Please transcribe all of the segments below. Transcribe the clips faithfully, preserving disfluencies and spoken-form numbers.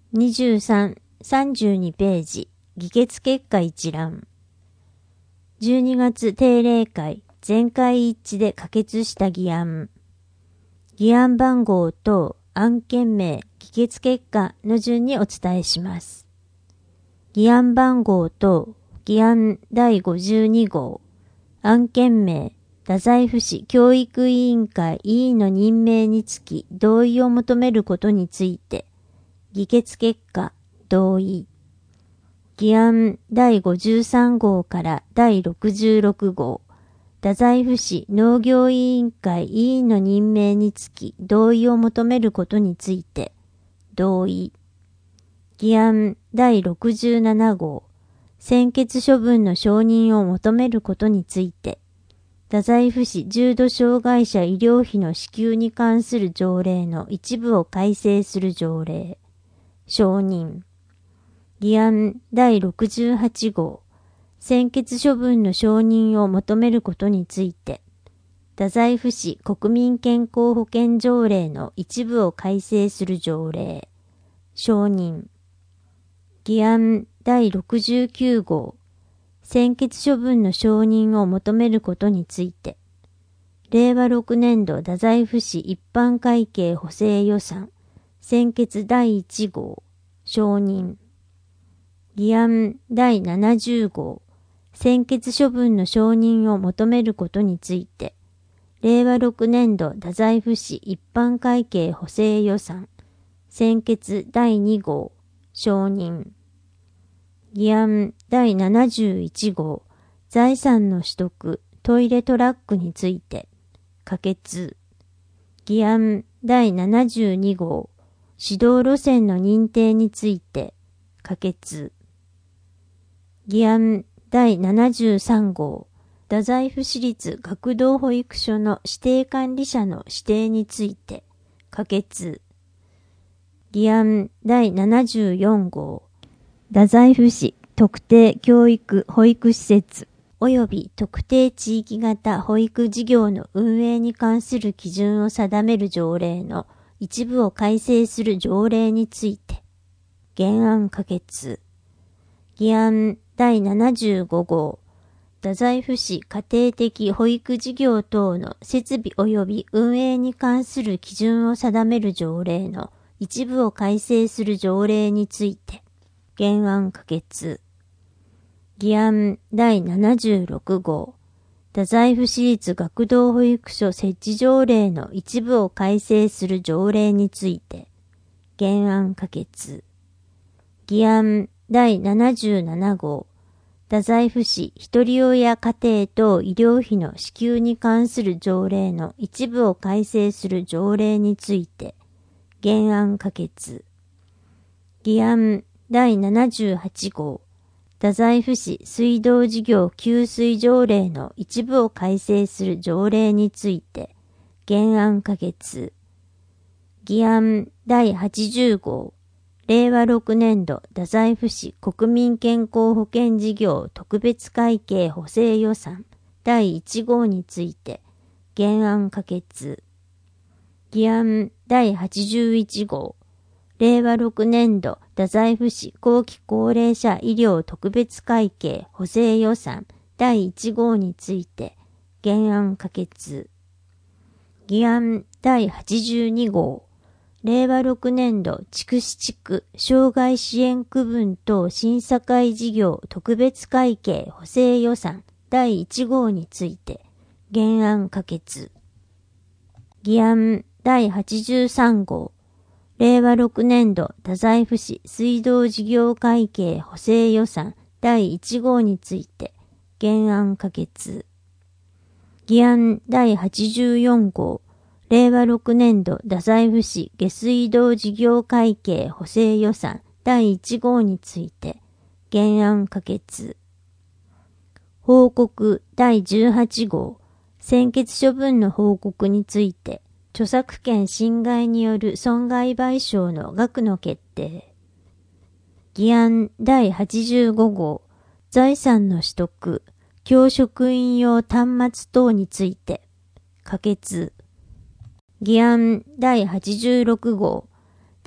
にじゅうさん、さんじゅうにページ、議決結果一覧。じゅうにがつ定例会、全会一致で可決した議案。議案番号等、案件名、議決結果の順にお伝えします。議案番号等、議案だいごじゅうに号、案件名、太宰府市教育委員会委員の任命につき同意を求めることについて、議決結果、同意。議案だいごじゅうさん号からだいろくじゅうろく号、太宰府市農業委員会委員の任命につき同意を求めることについて、同意。議案だいろくじゅうなな号、専決処分の承認を求めることについて、太宰府市重度障害者医療費の支給に関する条例の一部を改正する条例、承認。議案だいろくじゅうはち号、専決処分の承認を求めることについて、太宰府市国民健康保険条例の一部を改正する条例、承認。議案だいろくじゅうきゅう号、専決処分の承認を求めることについて、れいわろく年度太宰府市一般会計補正予算、専決だいいち号、承認。議案だいななじゅう号、専決処分の承認を求めることについて、れいわろく年度太宰府市一般会計補正予算、専決だいに号、承認。議案だいななじゅういち号、財産の取得、トイレトラックについて、可決。議案だいななじゅうに号、指導路線の認定について、可決。議案だいななじゅうさん号、太宰府市立学童保育所の指定管理者の指定について、可決。議案だいななじゅうよん号、太宰府市特定教育保育施設及び特定地域型保育事業の運営に関する基準を定める条例の一部を改正する条例について、原案可決。議案だいななじゅうご号、太宰府市家庭的保育事業等の設備及び運営に関する基準を定める条例の一部を改正する条例について、原案可決。議案だいななじゅうろく号、太宰府市立学童保育所設置条例の一部を改正する条例について、原案可決。議案だいななじゅうなな号、太宰府市ひとり親家庭等医療費の支給に関する条例の一部を改正する条例について、原案可決。議案だいななじゅうはち号、太宰府市水道事業給水条例の一部を改正する条例について、原案可決。議案だいはちじゅう号、れいわろく年度太宰府市国民健康保険事業特別会計補正予算だいいち号について、原案可決。議案だいはちじゅういち号、れいわろく年度太宰府市後期高齢者医療特別会計補正予算だいいち号について、原案可決。議案だいはちじゅうに号、れいわろく年度筑紫地区障害支援区分等審査会事業特別会計補正予算だいいち号について、原案可決。議案だいはちじゅうさん号、れいわろく年度太宰府市水道事業会計補正予算だいいち号について、原案可決。議案だいはちじゅうよん号、れいわろく年度太宰府市下水道事業会計補正予算だいいち号について、原案可決。報告だいじゅうはち号、専決処分の報告について、著作権侵害による損害賠償の額の決定。議案だいはちじゅうご号、財産の取得、教職員用端末等について、可決。議案だいはちじゅうろく号、太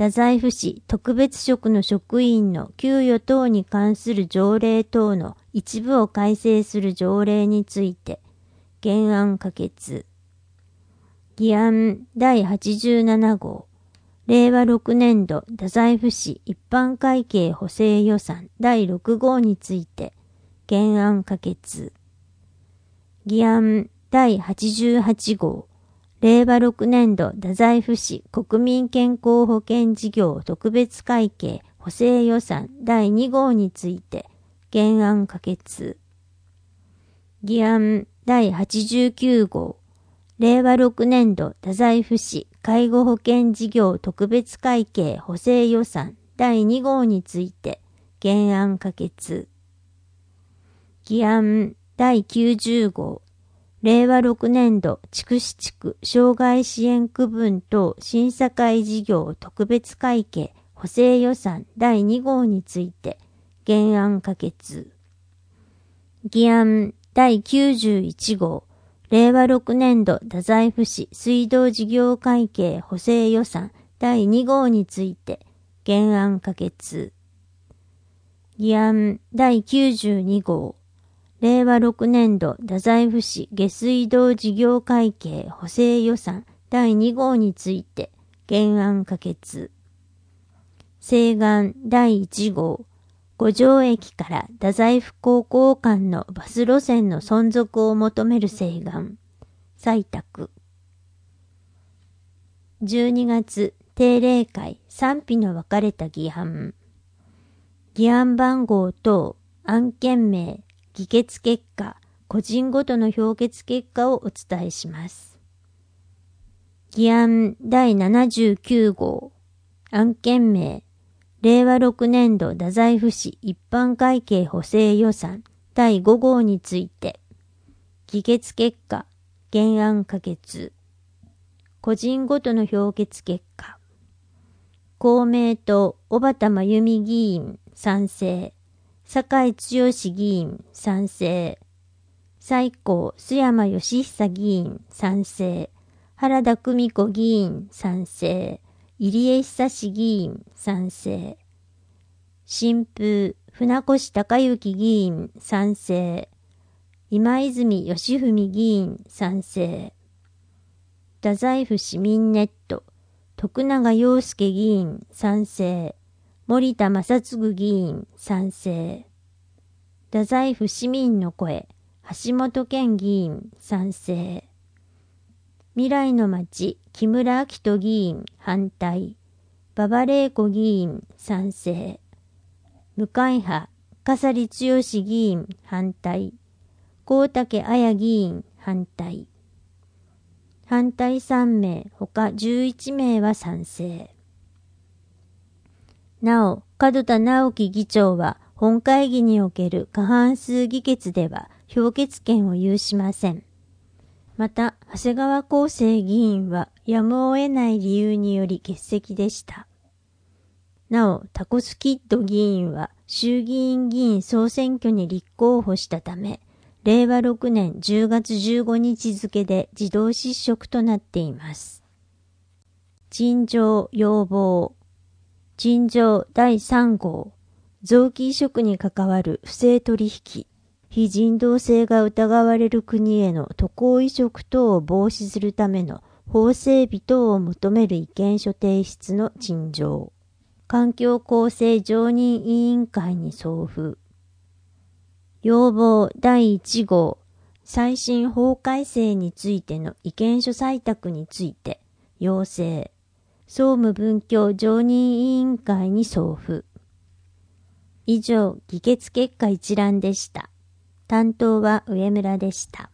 太宰府市特別職の職員の給与等に関する条例等の一部を改正する条例について、原案可決。議案だいはちじゅうなな号、れいわろくねん度太宰府市一般会計補正予算だいろく号について、原案可決。議案だいはちじゅうはち号、れいわろくねん度太宰府市国民健康保険事業特別会計補正予算だいに号について原案可決。議案だいはちじゅうきゅう号、れいわろくねん度太宰府市介護保険事業特別会計補正予算だいに号について原案可決。議案だいきゅうじゅう号、れいわろくねん度筑紫地区障害支援区分等審査会事業特別会計補正予算だいに号について原案可決。議案だいきゅうじゅういち号、れいわろくねん度太宰府市水道事業会計補正予算だいに号について原案可決。議案だいきゅうじゅうに号、れいわろくねん度太宰府市下水道事業会計補正予算だいに号について原案可決。請願だいいち号、五条駅から太宰府高校間のバス路線の存続を求める請願、採択。じゅうにがつ定例会賛否の分かれた議案。議案番号等、案件名、議決結果、個人ごとの評決結果をお伝えします。議案だいななじゅうきゅう号、案件名、れいわろくねん度太宰府市一般会計補正予算だいご号について、議決結果、原案可決。個人ごとの評決結果。公明党小畑真由美議員賛成。酒井剛議員賛成。最高須山義久議員賛成。原田久美子議員賛成。入江久志議員賛成。新風船越隆之議員賛成。今泉義文議員賛成。太宰府市民ネット徳永陽介議員賛成。森田正嗣議員賛成。太宰府市民の声橋本健議員賛成。未来の町木村明人議員反対。馬場玲子議員賛成。無会派笠利剛議員反対。高竹綾議員反対。反対さん名他じゅういち名は賛成。なお、門田直樹議長は本会議における過半数議決では評決権を有しません。また、長谷川厚生議員はやむを得ない理由により欠席でした。なお、タコスキッド議員は衆議院議員総選挙に立候補したため、れいわろくねんじゅうがつじゅうごにち付で自動失職となっています。陳情要望。陳情だいさん号。臓器移植に関わる不正取引。非人道性が疑われる国への渡航移植等を防止するための法整備等を求める意見書提出の陳情。環境公正常任委員会に送付。要望だいいち号。最新法改正についての意見書採択について要請。総務文教常任委員会に送付。以上、議決結果一覧でした。担当は上村でした。